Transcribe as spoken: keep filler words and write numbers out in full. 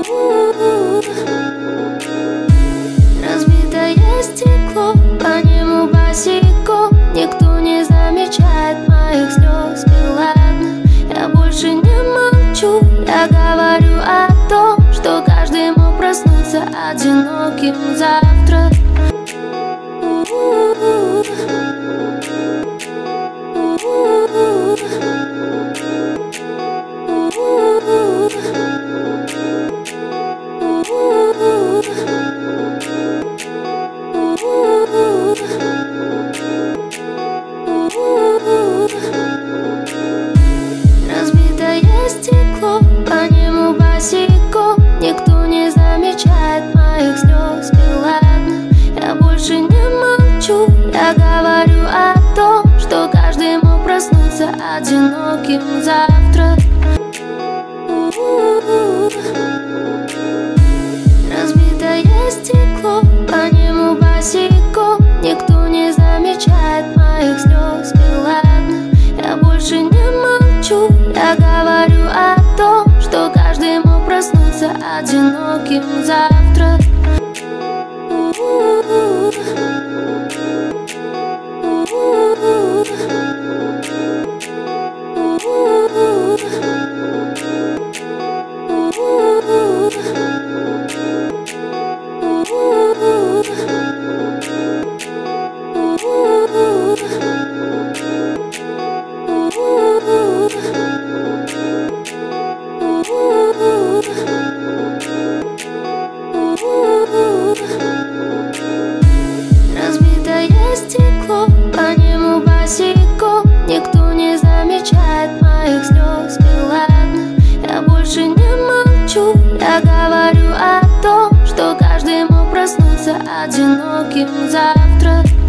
Разбитое стекло, по нему босиком. Никто не замечает моих слез. И ладно, я больше не молчу. Я говорю о том, что каждый мог проснуться одиноким завтра. Разбитое стекло, по нему босиком. Никто не замечает моих слез. И ладно, я больше не молчу. Я говорю о том, что каждый мог проснуться одиноким завтра. Разбитое стекло, по нему босиком. Никто не замечает моих слез. И ладно, я больше не молчу. Я говорю о том, что каждый мог проснуться одиноким завтра. Разбитое стекло, по нему босиком. Никто не замечает моих слез. И ладно, я больше не молчу. Я говорю о том, что каждый мог проснуться одиноким завтра.